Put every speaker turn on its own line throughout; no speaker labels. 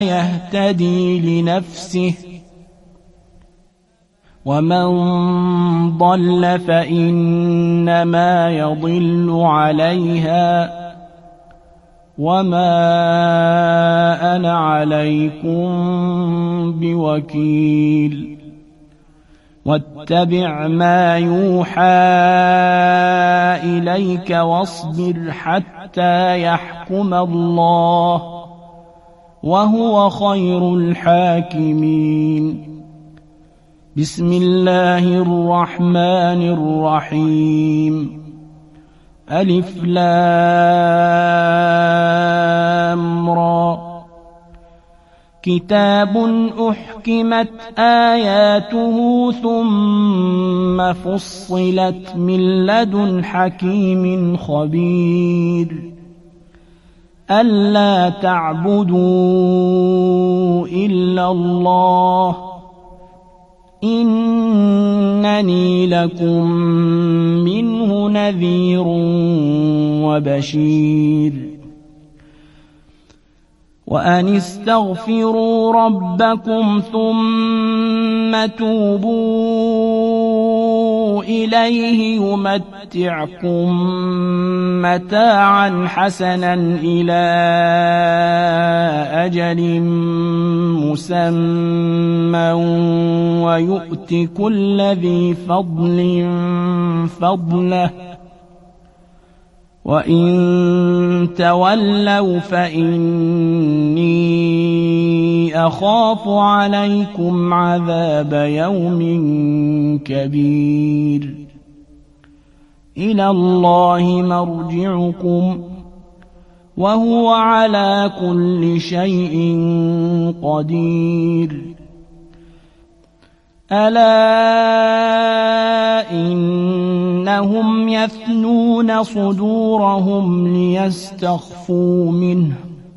يهتدي لنفسه ومن ضل فإنما يضل عليها وما أنا عليكم بوكيل واتبع ما يوحى إليك واصبر حتى يحكم الله وهو خير الحاكمين. بسم الله الرحمن الرحيم. ألف لام را. كتاب أحكمت آياته ثم فصلت من لدن حكيم خبير. ألا تعبدوا إلا الله إنني لكم منه نذير وبشير. وأن استغفروا ربكم ثم توبوا إليه يمتعكم متاعا حسنا إلى أجل مسمى ويؤت كل ذي فضل فضله وإن تولوا فإني أخاف عليكم عذاب يوم كبير. إلى الله مرجعكم وهو على كل شيء قدير. ألا إنهم يثنون صدورهم ليستخفوا منه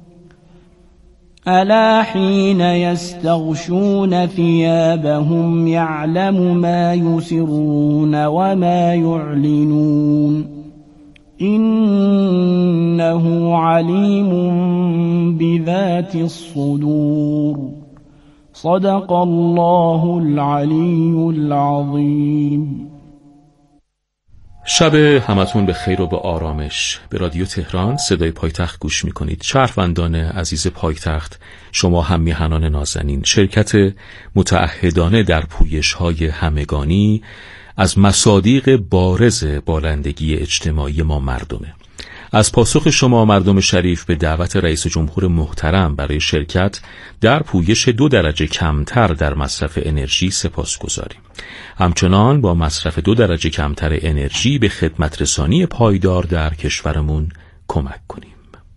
ألا حين يستغشون ثيابهم يعلم ما يسرون وما يعلنون إنه عليم بذات الصدور. صدق الله العلی العظیم.
شب همتون به خیر و به آرامش. به رادیو تهران صدای پایتخت گوش میکنید. شهروندان عزیز پایتخت، شما هم میهنان نازنین، شرکت متعهدانه در پویش‌های همگانی از مصادیق بارز بالندگی اجتماعی ما مردمه. از پاسخ شما مردم شریف به دعوت رئیس جمهور محترم برای شرکت در پویش 2 درجه کمتر در مصرف انرژی سپاسگزاریم. همچنان با مصرف 2 درجه کمتر انرژی به خدمت رسانی پایدار در کشورمون کمک کنیم.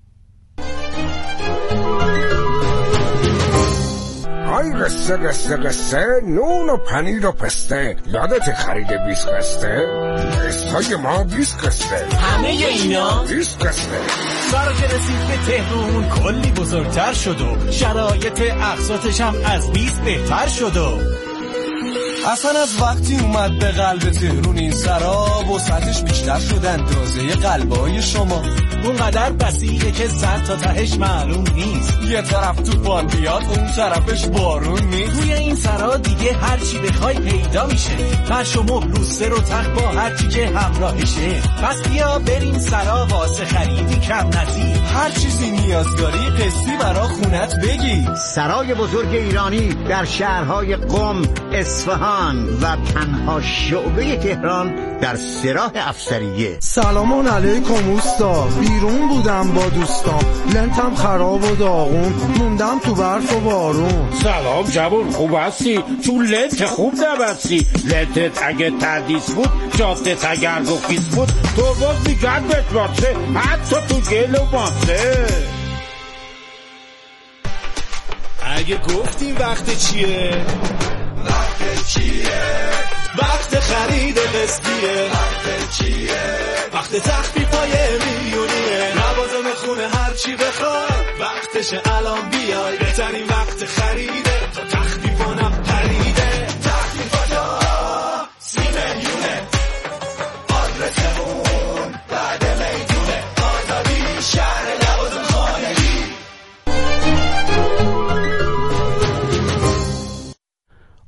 های قصه قصه قصه، نون و پنیر و پسته، یادت خرید 20 قصه؟ قصه ما 20 قصه،
همه اینا
20 قصه.
سارا که رسید به تهرون کلی بزرگتر شد و شرایط اقساطش هم از 20 بهتر شد و اصلا از وقتی اومد به قلب تهرون این سراب و سطحش بیشتر شد اندازه قلبای شما. اونقدر بسیره که سر تا تهش معلوم نیست. یه طرف طوفان بیاد اون طرفش بارون نیست. توی این سرا دیگه هر چی بخوای پیدا میشه. فرش و مبل روسته رو تخت با هر چی که همراهشه. پس بیا بریم سرا واسه خریدی کم نزی. هر چیزی نیاز داری قصی برا خونت بگی.
سرای بزرگ ایرانی در شهرهای قم، اصفهان و تنها شعبه تهران در سراح افسریه.
سلام علیکم اوستا، بیرون بودم با دوستام، لنتم خراب و داغون، موندم تو برف و بارون.
سلام جوون، خوب هستی؟ چون لنت خوب نبستی. لنتت اگه تردیس بود، جادت اگر گفیز بود، تو باز میگرد بشمارسه حتی تو گل و ماسه.
اگه گفتیم وقت چیه؟ وقت چیه؟ وقت خرید قسطیه. وقت چیه؟ وقت تخفیفای میلیونیه. لوازم خونه هر چی بخوای وقتشه الان بیای. بهترین وقت خریده تا تخفیفانم خریده. تخفیفاتا 30 میلیونه. آدرسمون بعد میدونه. آزادی شهر لوازم خانگی.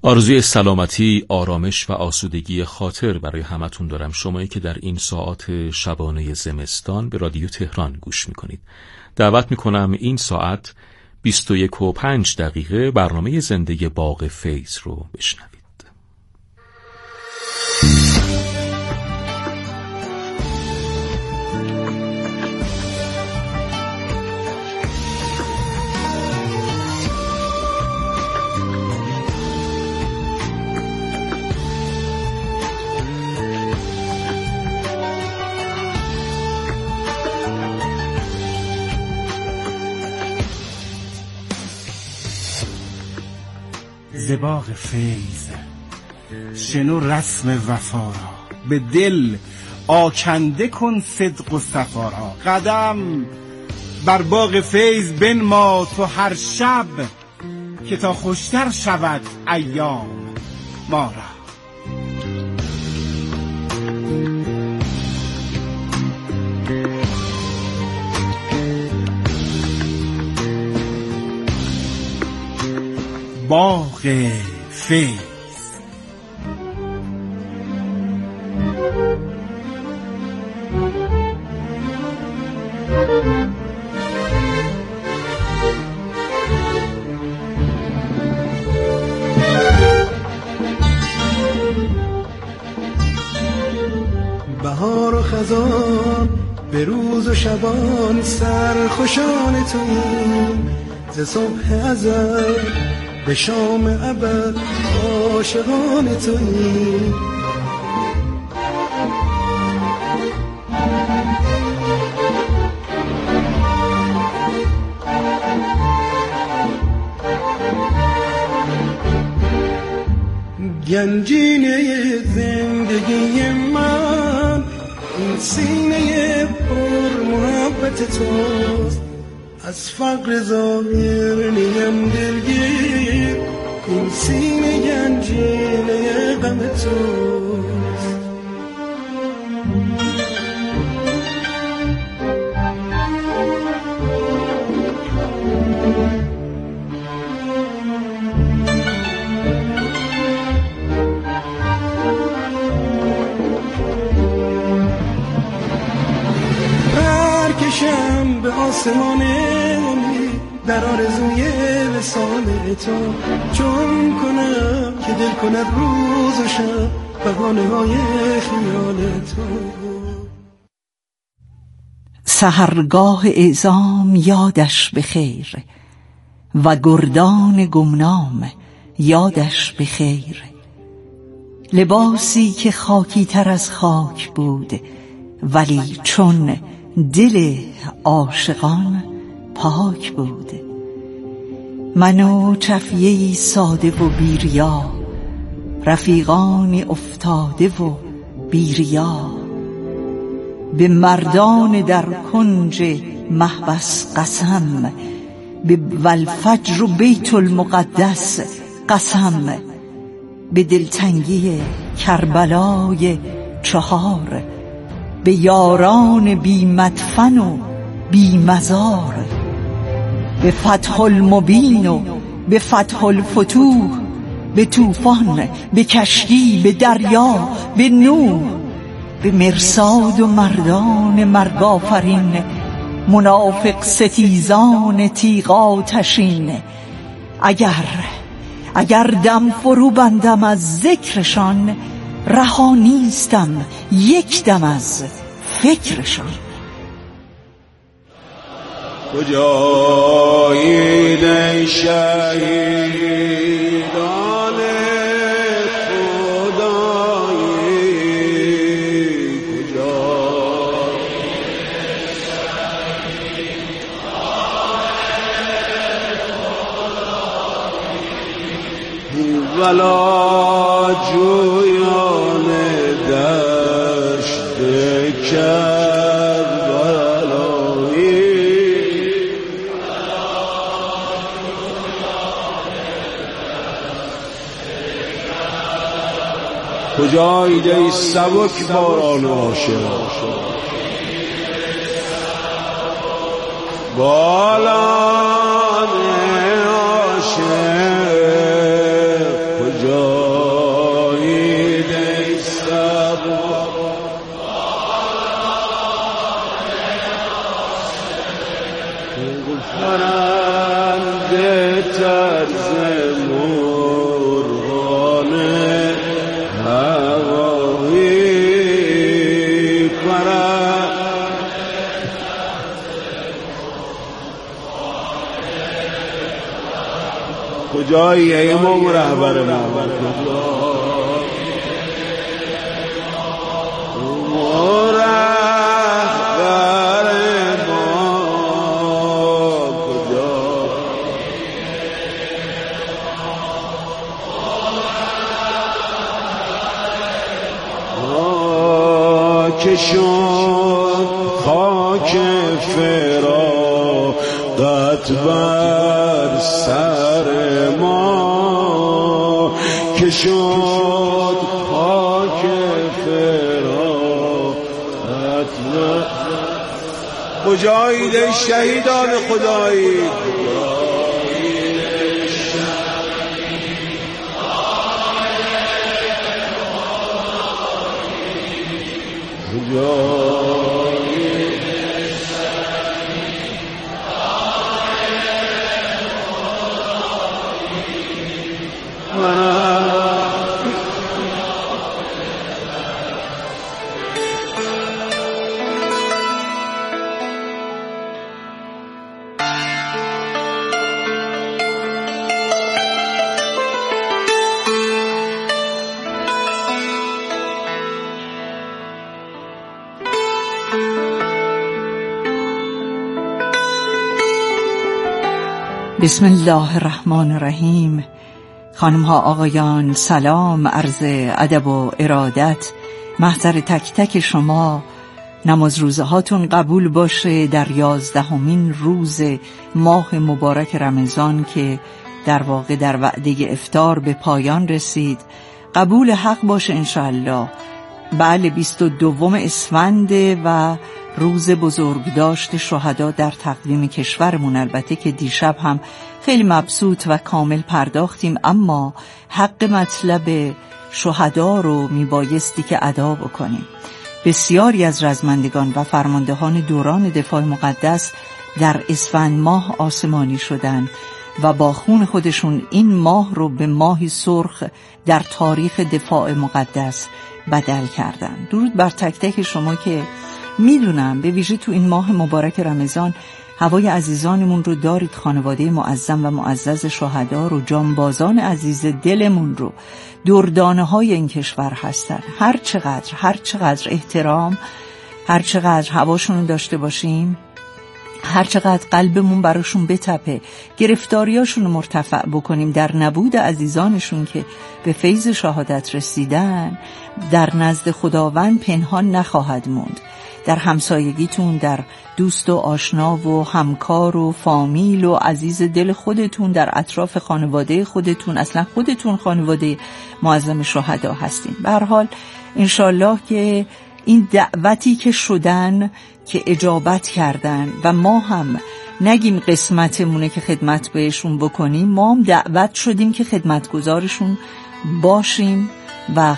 آرزوی سلامتی، آرامش و آسودگی خاطر برای همتون دارم، شمایی که در این ساعات شبانه زمستان به رادیو تهران گوش میکنید. دعوت میکنم این ساعت 21:05 برنامه زنده باغ فیض رو بشنوید.
ز باغ فیض شنو رسم وفا را، به دل آکنده کن صدق و صفا را. قدم بر باغ فیض بنما تو هر شب، که تا خوشتر شود ایام ما را. باغ فیض.
بهار و خزان به روز و شبان سرخوشان توییم، ز صبح ازل به شام ابد عاشقان توییم. گنجینه زندگی من این سینه پر محبت توست، از فقر ظاهر نیم دلگیر، این سینه گنجینه غم توست. پرکشم به آسمان در آرزوی وصال تو، چون کنم که دل کند روز و شب بهانه های خیال تو.
سحرگاه اعزام یادش بخیر و گردان گمنام یادش بخیر. لباسی که خاکی تر از خاک بود، ولی چون دل عاشقان پاک بود. من و چفیه‌ای ساده و بیریا، رفیقانی افتاده و بیریا. به مردان در کنج محبس قسم، به والفجر و بیت المقدس قسم. به دلتنگی کربلای 4، به یاران بی مدفن و بی مزار. به فتح المبین و به فتح الفتوح، به طوفان، به کشتی، به دریا، به نوح. به مرصاد و مردان مرگ آفرین، منافق ستیزان تیغ آتشین. اگر دم فرو بندم از ذکرشان، رها نیستم یک دم از فکرشان.
کجایید ای شهیدان خدایی، ولا جویان دشت کربلایی. کجایید ای سبک باران عاشق، بالان عاشق کجا؟ طرز مرغان هوایی پرد کجایی ای امام رهبر ما که شد خاک فراقت بر سر ما که شد خاک فراقت بر کجایید ای شهیدان خدایی
بسم الله الرحمن الرحیم. خانم ها آقایان، سلام، عرض ادب و ارادت محضر تک تک شما. نماز روزه هاتون قبول باشه در 11مین روز ماه مبارک رمضان که در واقع در وعده افطار به پایان رسید. قبول حق باشه انشاءالله. بله 22 اسفند و روز بزرگداشت شهدا در تقویم کشورمون. البته که دیشب هم خیلی مبسوط و کامل پرداختیم، اما حق مطلب شهدا رو میبایستی که ادا بکنیم. بسیاری از رزمندگان و فرماندهان دوران دفاع مقدس در اسفند ماه آسمانی شدن و با خون خودشون این ماه رو به ماهی سرخ در تاریخ دفاع مقدس بدل کردن. درود بر تک تک شما که میدونم به ویژه تو این ماه مبارک رمضان هوای عزیزانمون رو دارید، خانواده معظم و معزز شهدا رو، جانبازان عزیز دلمون رو، دردانه های این کشور هستن. هر چقدر احترام، هر چقدر هواشون داشته باشیم، هر چقدر قلبمون براشون بتپه، گرفتاریاشون رو مرتفع بکنیم، در نبود عزیزانشون که به فیض شهادت رسیدن در نزد خداوند پنهان نخواهد موند. در همسایگیتون، در دوست و آشنا و همکار و فامیل و عزیز دل خودتون، در اطراف خانواده خودتون، اصلا خودتون خانواده معظم شهدا هستین. به هر حال انشالله که این دعوتی که شدن که اجابت کردن و ما هم نگیم قسمتمونه که خدمت بهشون بکنیم، ما هم دعوت شدیم که خدمتگزارشون باشیم و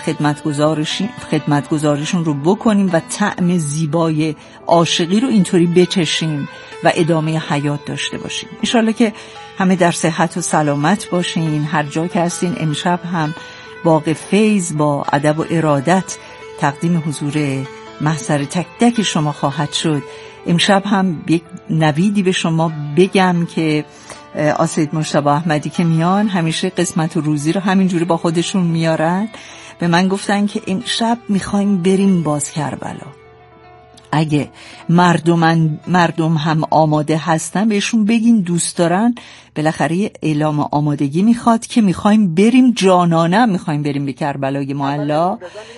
خدمتگزارشون رو بکنیم و طعم زیبای عاشقی رو اینطوری بچشیم و ادامه حیات داشته باشیم. انشالله که همه در صحت و سلامت باشین. هر جا که هستین امشب هم باغ فیض با ادب و ارادت تقدیم حضور محضر تک تک شما خواهد شد. امشب هم یک نویدی به شما بگم که آسید مجتبی احمدی که میان همیشه قسمت و روزی رو همینجوری با خودشون میارن. به من گفتن که امشب میخوایم بریم باز کربلا. اگه مردم هم آماده هستن بهشون بگین دوست دارن. بالاخره اعلام آمادگی میخواد که میخوایم بریم، جانانه میخوایم بریم به کربلای معلا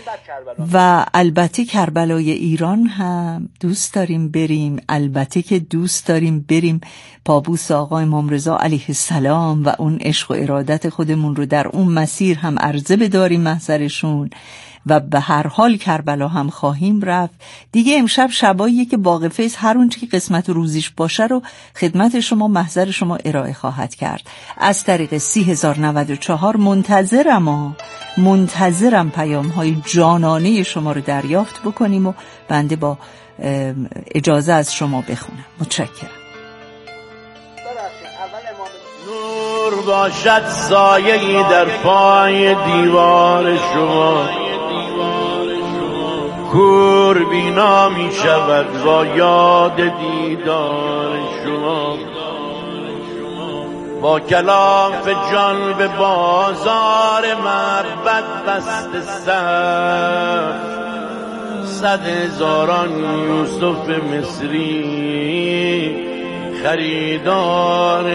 و البته کربلای ایران هم دوست داریم بریم. البته که دوست داریم بریم پابوس آقا امام رضا علیه السلام و اون عشق و ارادت خودمون رو در اون مسیر هم عرضه بداریم محضرشون و به هر حال کربلا هم خواهیم رفت دیگه. امشب شباییه که باغ فیض هر اون که قسمت روزیش باشه رو خدمت شما محضر شما ارائه خواهد کرد از طریق 30,094. منتظرم پیام های جانانه شما رو دریافت بکنیم و بنده با اجازه از شما بخونم. متشکرم.
دور باشد سایه‌ای در پای دیوار شما، کور بینا می شود با یاد دیدار شما. با کلاف جان به بازار محبت بسته صف، 100,000 یوسف مصری خریدار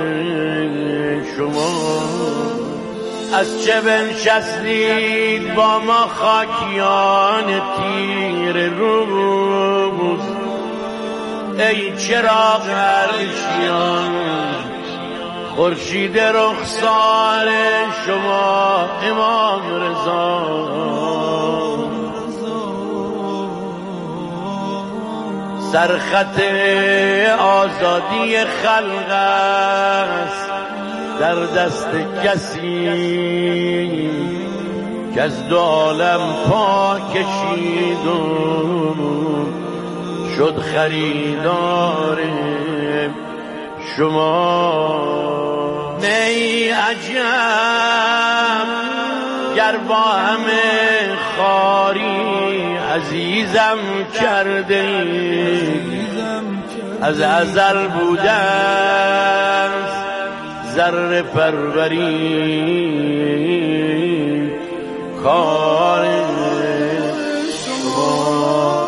شما. از چه بنشستید با ما خاکیان تیر روز، ای چراغ عرشیان خورشید رخسار شما امام رضا. سرخط آزادی خلق است در دست کسی که از دو عالم پا کشید و شد خریدار شما. نی عجب گر با همه خاری عزیزم کرده، از ازل بودن ذره پروری کار شما.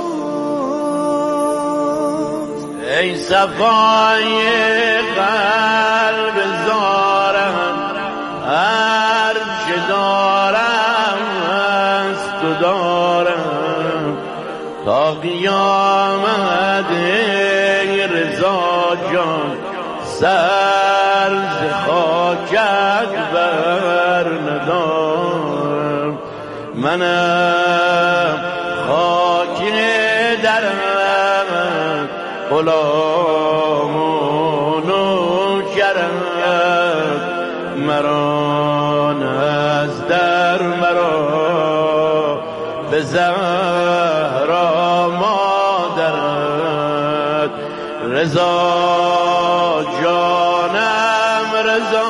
ای صفای قلب زارم هر چه دارم از تو دارم تا قیامت. ای رضا جان سر ز خاکت بر ندارم، منم خاک درم غلام و نوکرم، مرا از در مرا به زهرا مادرت. رضا جانم رضا،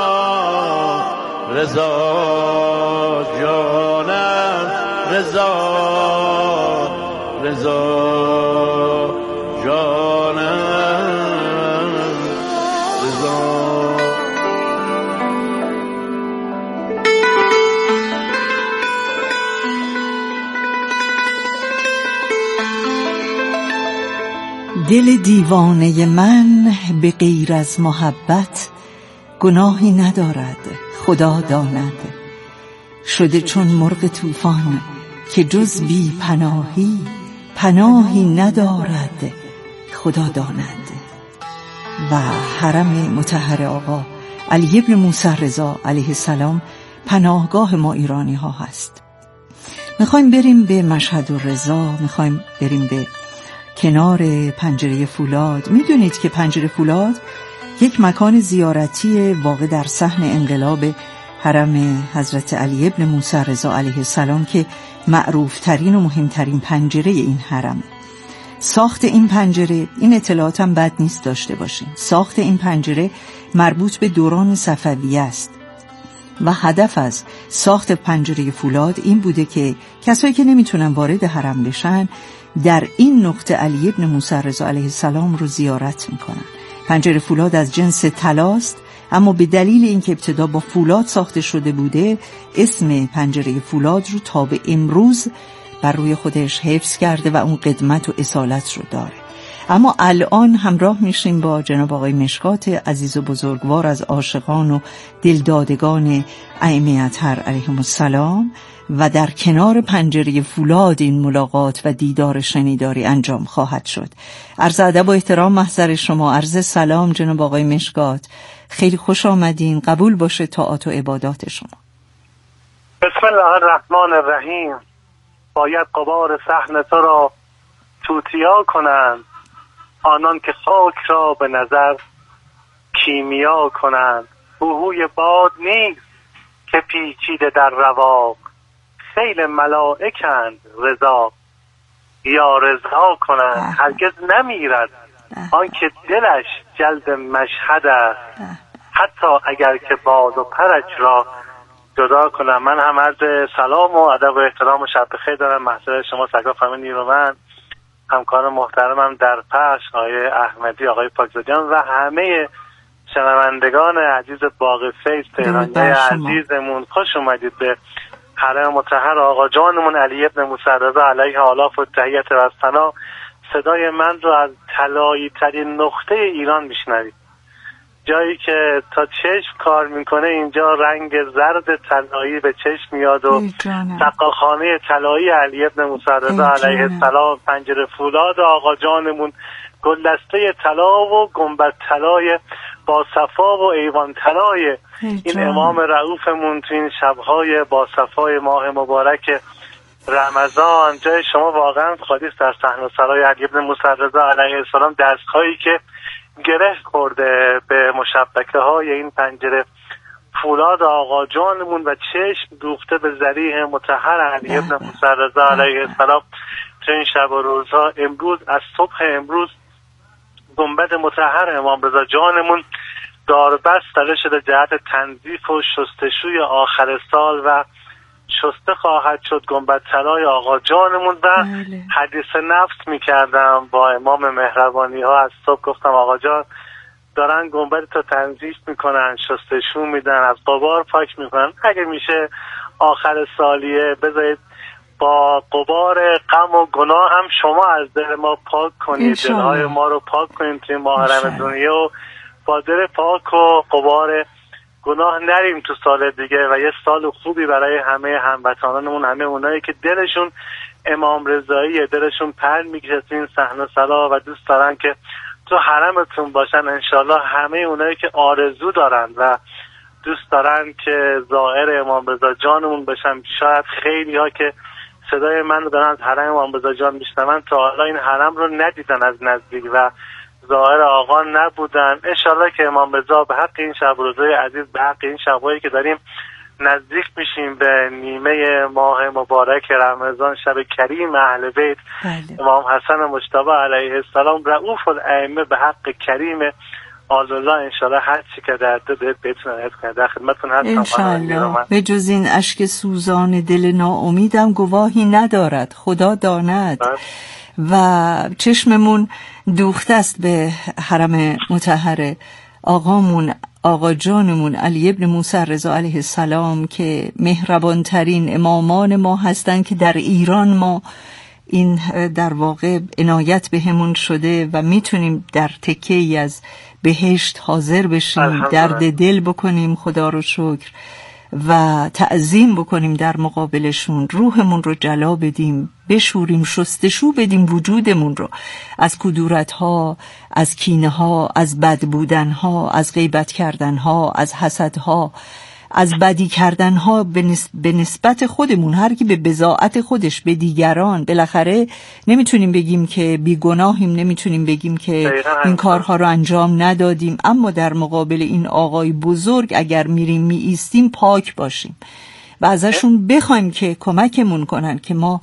رضا جانم رضا، رضا جانم رضا.
دل دیوانه من به غیر از محبت گناهی ندارد، خدا داند. شده چون مرغ طوفان که جز بی پناهی پناهی ندارد، خدا داند. و حرم مطهر آقا علی ابن موسی رضا علیه السلام پناهگاه ما ایرانی ها هست. میخوایم بریم به مشهد الرضا، میخوایم بریم به کنار پنجره فولاد. میدونید که پنجره فولاد یک مکان زیارتی واقع در صحن انقلاب حرم حضرت علی ابن موسی رضا علیه السلام که معروف ترین و مهمترین پنجره این حرمه. ساخت این پنجره، این اطلاعات هم بد نیست داشته باشین، ساخت این پنجره مربوط به دوران صفویه است و هدف از ساخت پنجره فولاد این بوده که کسایی که نمیتونن وارد حرم بشن در این نقطه علی ابن موسی رضا علیه السلام رو زیارت میکنن. پنجره فولاد از جنس طلاست، اما به دلیل اینکه ابتدا با فولاد ساخته شده بوده اسم پنجره فولاد رو تا به امروز بر روی خودش حفظ کرده و اون قدمت و اصالت رو داره. اما الان همراه میشیم با جناب آقای مشکات عزیز و بزرگوار از عاشقان و دلدادگان ائمه اطهر علیهم السلام و در کنار پنجره فولاد این ملاقات و دیدار شنیداری انجام خواهد شد. عرض ادب و احترام محضر شما، عرض سلام جناب آقای مشکات، خیلی خوش آمدین، قبول باشه طاعات و عبادات شما.
بسم الله الرحمن الرحیم. باید غبار صحن تو را توتیا کنند، آنان که خاک را به نظر کیمیا کنند. هوهوی باد نیست که پیچیده در رواق، خیل ملائکند رضا یا رضا کنند. هرگز نمیرد آن که دلش جلد مشهد است، حتی اگر که بال و پرش را جدا کنم. من هم عرض سلام و ادب و احترام و شب بخیر دارم محضر شما سرکار خانم نیرومند، همکار محترمم در پخش آقای احمدی، آقای پاکزادیان و همه شنوندگان عزیز باغ فیض تهرانی عزیزمون. خوش اومدید به حرم مطهر آقا جانمون علی ابن موسی رضا علیه آلاف و تحیت و ثنا. صدای من رو از طلایی ترین نقطه ایران میشنوید، جایی که تا چشم کار میکنه اینجا رنگ زرد طلایی به چشم میاد و سقاخانه طلایی علی ابن موسی رضا علیه السلام، پنجره فولاد آقا جانمون، گلدسته طلا و گنبد طلای با صفا و ایوان طلای این امام رؤوفمون تو این شبهای با صفای ماه مبارک رمضان. جای شما واقعا خالی است در صحن سرای علی ابن موسی رضا علیه السلام، دستهایی که گره خورده به مشبکه های این پنجره فولاد آقا جانمون و چشم دوخته به ذریح مطهر علی ابن موسی رضا علیه السلام تو این شب و روزها. امروز از صبح امروز گنبد مطهر امام رضا جانمون داربست داده شده جهت تنظیف و شستشوی آخر سال و شسته خواهد شد گنبد طلای آقا جانمون. و حدیث نفس میکردم با امام مهربانی ها از صبح، گفتم آقا جان دارن گنبد تا تنظیف میکنن، شستشو میدن، از غبار پاک میکنن، اگه میشه آخر سالیه بذارید با غبار غم و گناه هم شما از دل ما پاک کنید، دلهای ما رو پاک کنید توی ماه رمضانیه و با دل پاک و غبار گناه نریم تو سال دیگه و یه سال خوبی برای همه هموطنانمون، همه اونایی که دلشون امام رضاییه، دلشون پر میکشه تو این صحنه سلا و دوست دارن که تو حرمتون باشن. انشالله همه اونایی که آرزو دارن و دوست دارن که زائر امام رضا جانمون بشن، شاید خیلی ها که صدای من رو دارن از حرم امام رضا جان میشنون تا حالا این حرم رو ندیدن از نزدیک و ظاهر آقا نبودن. انشالله که امام رضا به حق این شب روزهای عزیز، به حق این شبایی که داریم نزدیک میشیم به نیمه ماه مبارک رمضان، شب کریم اهل بیت امام حسن مجتبی علیه السلام رؤوف الائمه، به حق کریم آل الله انشالله هر چی که در دل بهتون عنایت کنه. در خدمتتون هستم
انشالله. به جز این اشک سوزان دل ناامیدم گواهی ندارد، خدا داند. و چشممون دوخته است به حرم مطهر آقامون، آقا جانمون علی ابن موسی رضا علیه السلام که مهربانترین امامان ما هستند که در ایران ما این در واقع عنایت بهمون شده و میتونیم در تکه‌ای از بهشت حاضر بشیم، درد دل بکنیم، خدا رو شکر، و تعظیم بکنیم در مقابلشون، روحمون رو جلا بدیم، بشوریم، شستشو بدیم وجودمون رو از کدورت‌ها، از کینه‌ها، از بد بودن‌ها، از غیبت کردن‌ها، از حسدها، از بدی کردن‌ها به نسبت خودمون، هر کی به بضاعت خودش به دیگران. بالاخره نمیتونیم بگیم که بیگناهیم، نمیتونیم بگیم که این کارها رو انجام ندادیم، اما در مقابل این آقای بزرگ اگر میریم میایستیم پاک باشیم و ازشون بخوایم که کمکمون کنن که ما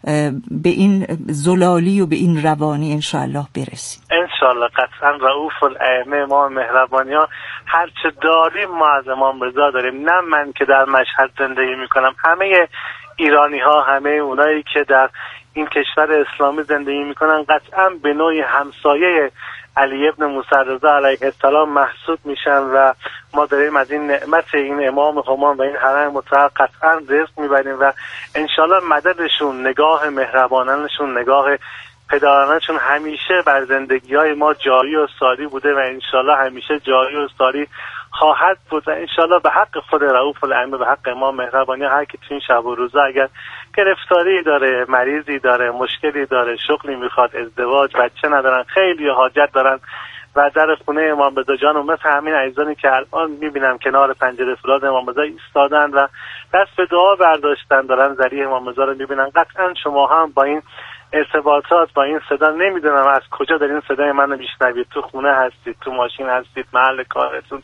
به این زلالی و به این روانی انشاءالله برسیم.
انشاءالله قطعا رؤوف الائمه امام مهربانی ها هر چه داریم ما از امام رضا داریم. نه من که در مشهد زندگی میکنم، همه ایرانی ها، همه اونایی که در این کشور اسلامی زندگی میکنن قطعا به نوعی همسایه علی ابن موسی رضا علیه السلام محسوب میشن و ما داریم از این نعمت این امام همان و این حرم مطهر قطعا رزق میبریم و انشالله مددشون، نگاه مهربانانشون، نگاه پدرانشون همیشه بر زندگی های ما جاری و ساری بوده و انشالله همیشه جاری و ساری خواهد بود و انشالله به حق خود رؤوف الائمه، به حق امام مهربانی، هر کی تو این شب و روزا اگر گرفتاری داره، مریضی داره، مشکلی داره، شغلی میخواد، ازدواج، بچه ندارن، خیلی حاجت دارن و در خونه امام رضا جان و مثل همین عزیزانی که الان میبینم کنار پنجره فولاد امام رضا ایستادن و دست به دعا برداشتن، دارن ذریح امام رضا رو میبینن. قطعا شما هم با این ارتباطات، با این صدا، نمیدونم از کجا دارین صدای منو میشنوید، تو خونه هستید، تو ماشین هستید، محل کارتون،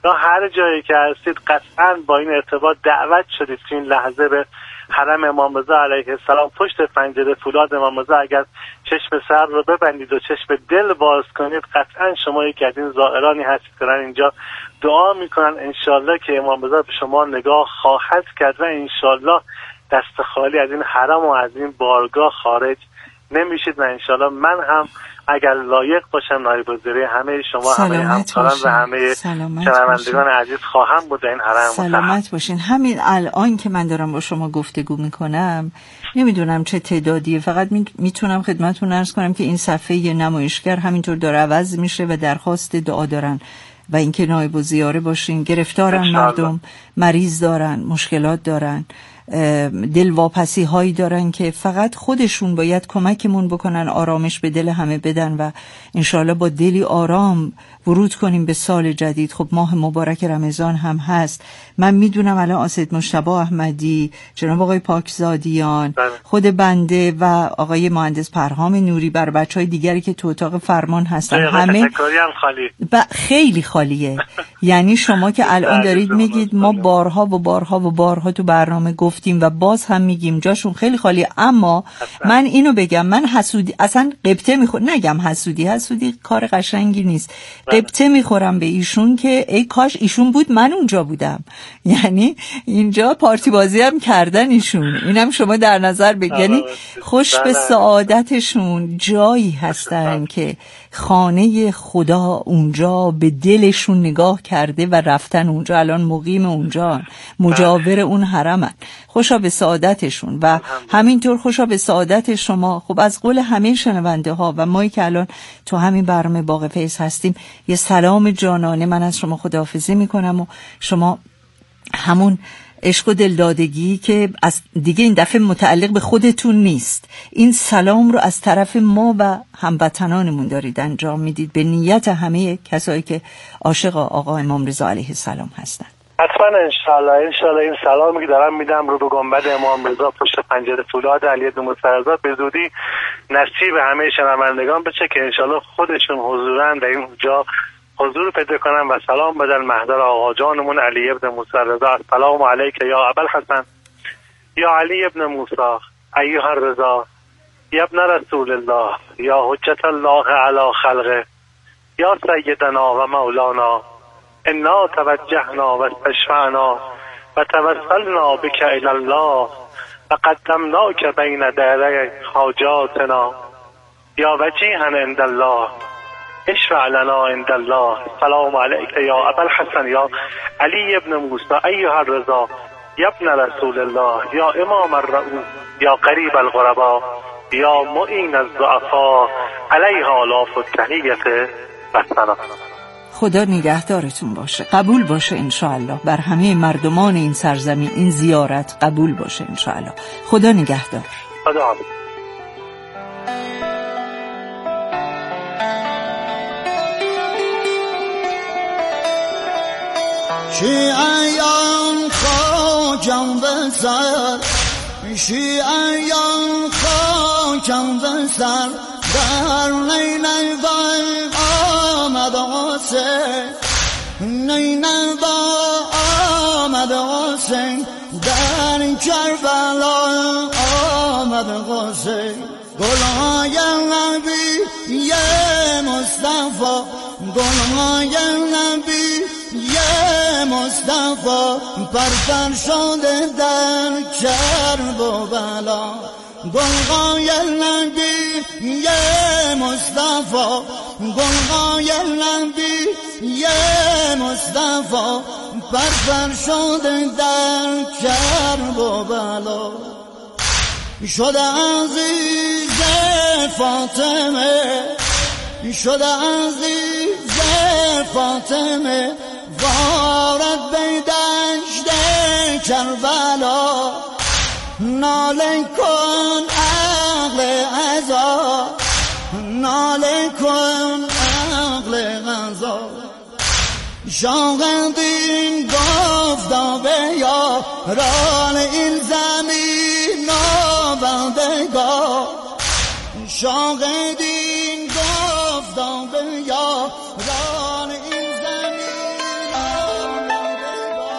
یا هر جایی که هستید قطعا با این ارتباط دعوت شدید که این لحظه به حرم امام رضا علیه السلام پشت پنجره فولاد امام رضا اگر چشم سر رو ببندید و چشم دل باز کنید، قطعا شما یکی از این زائرانی هستید که اینجا دعا میکنن انشالله که امام رضا به شما نگاه خواهد کرد و انشالله دست خالی از این حرم و از این بارگاه خارج نمیشید و انشالله من هم اگر لایق باشم نایب الوزیر همه شما همه همکاران و همه شنوندگان عزیز خواهم بود این حرم.
سلامت باشین. همین الان که من دارم با شما گفتگو میکنم نمیدونم چه تعدادیه، فقط میتونم خدمتتون عرض کنم که این صفحه نمایشگر همینطور داره عوض میشه و درخواست دعا دارن و اینکه نایب الوزیر باشین. گرفتارن مردم، مریض دارن، مشکلات دارن، دلواپسی هایی دارن که فقط خودشون باید کمکمون بکنن، آرامش به دل همه بدن و انشالله با دلی آرام ورود کنیم به سال جدید. خب ماه مبارک رمضان هم هست. من میدونم الان آسد مجتبی احمدی، جناب آقای پاکزادیان، خود بنده و آقای مهندس پرهام نوری، بر بچهای دیگری که تو اتاق فرمان هستن همه خیلی خالیه. یعنی شما که الان دارید میگید ما بارها و بارها و بارها تو برنامه گفتیم و باز هم میگیم جاشون خیلی خالیه. اما من اینو بگم، من حسودی اصلا قبطه میخورم، نگم حسودی کار قشنگی نیست، قبطه میخورم به ایشون که ای کاش ایشون بود من اونجا بودم. یعنی اینجا پارتی بازی هم کردن ایشون، اینم شما در نظر بگیرید. یعنی خوش به سعادتشون جایی هستن که خانه خدا اونجا به دلشون نگاه کرده و رفتن اونجا، الان مقیم اونجا، مجاور اون حرمن. خوشا به سعادتشون و همینطور خوشا به سعادت شما. خب از قول همه شنونده ها و مایی که الان تو همین برنامه باغ فیض هستیم یه سلام جانانه من از شما خداحافظی میکنم و شما همون عشق و دلدادگی که از دیگه این دفعه متعلق به خودتون نیست، این سلام رو از طرف ما و هموطنانمون دارید انجام میدید به نیت همه کسایی که عاشق آقا امام رضا علیه السلام هستن.
حتما انشالله این سلامی که دارم میدم رو به گنبد امام رضا پشت پنجره فولاد علی بن موسی رضا به زودی نصیب همه شنوندگان بشه که انشالله خودشون حضورن در اینجا حضور پیدا کنن و سلام بدن محضر آقا جانمون علی بن موسی رضا. السلام علیک یا ابوالحسن یا علی بن موسی ایها الرضا یا ابن رسول الله یا حجت الله علی خلقه یا سیدنا و مولانا انا توجهنا و استشفعنا و توسلنا بک الی الله و قدمناک بین دری حاجاتنا یا وجیها عند الله اشفع لنا عند الله. سلام علیک یا ابوالحسن یا علی ابن موسی ایها الرضا یا ابن رسول الله یا امام الرؤوف یا قریب الغربا یا معین الضعفاء علیها لاف التحیة و سلام.
خدا نگهدارتون باشه، قبول باشه انشاءالله، بر همه مردمان این سرزمین این زیارت قبول باشه انشاءالله. خدا نگهدار.
خدا حافظ.
شیعیان خاکم بسر، شیعیان خاکم بسر، در نینوای آمد حسین، نینوای آمد حسین، در کربلا آمد حسین. گلهای نبی مصطفی، گلهای نبی مصطفی، پرپر شده در کرب و بلا. گلهای نبی مصطفی، گلهای نبی مصطفی، پرپر شده در کرب و بلا. شده عزیز فاطمه، شده عزیز فاطمه، وارد به دشت کربلا. ناله کن عقل عزا، ناله کن عقل عزا. شاه دین گفتا به یاران این زمین نابندگاه، شاه دین